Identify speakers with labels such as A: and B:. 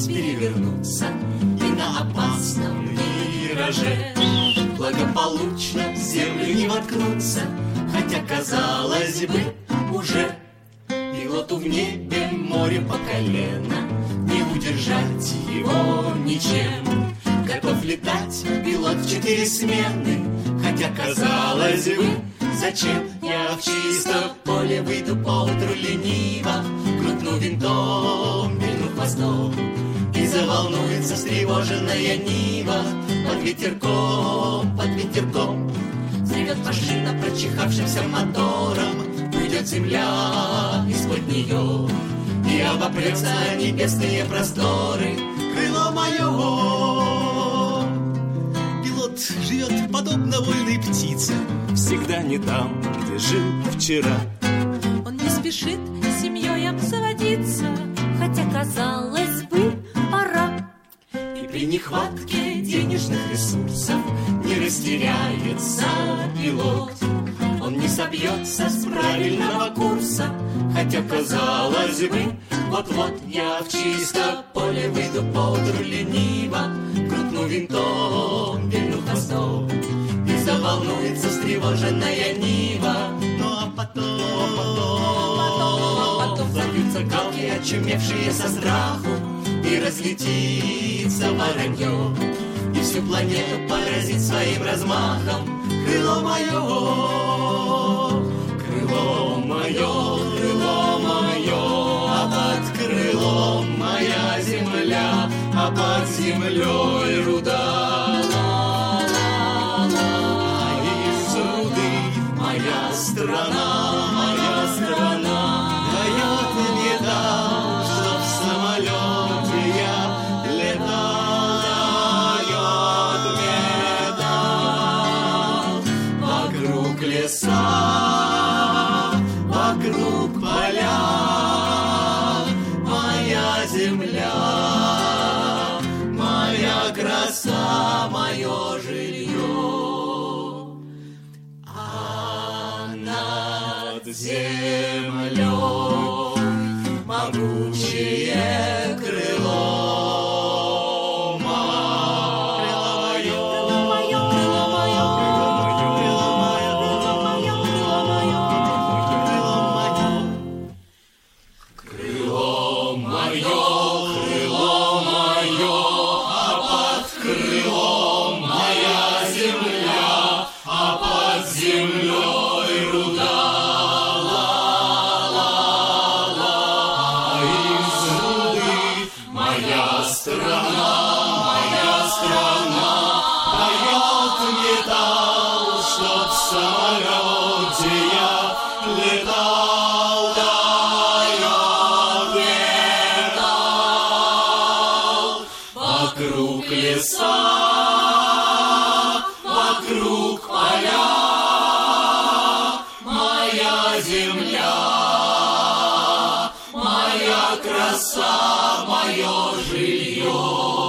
A: раз перевернуться и на опасном вираже благополучно в землю не воткнуться, хотя, казалось бы, уже пилоту в небе море по колено, не удержать его ничем. Готов летать пилот в 4 смены, хотя, казалось бы, зачем? Я в чисто поле выйду поутру лениво, крутну винтом, вильну хвостом, и заволнуется встревоженная нива. Под ветерком взревет машина прочихавшимся мотором, уйдет земля из-под нее, и обопрется небесные просторы крыло мое. Пилот живет подобно вольной птице, всегда не там, где жил вчера.
B: Он не спешит с семьей обзаводиться, хотя, казалось бы, пора.
A: И при нехватке денежных ресурсов не растеряется пилот. Он не собьется с правильного курса, хотя, казалось бы, вот-вот я в чисто поле выйду поутру лениво, крутну винтом, вильну хвостом, и заволнуется встревоженная нива. Ну а потом забьются галки, очумевшие со страху, и разлетится воронье, и всю планету поразит своим размахом крыло мое. Крыло мое, крыло мое, а под крылом моя земля, а под землей руда. А из руды моя страна дает мне дал, чтоб в самолете я летал. Дает мне дал вокруг леса, вокруг поля, моя земля, моя краса, мое жилье. А над землей могучее крыло вокруг леса, вокруг поля, моя земля, моя краса, мое жилье.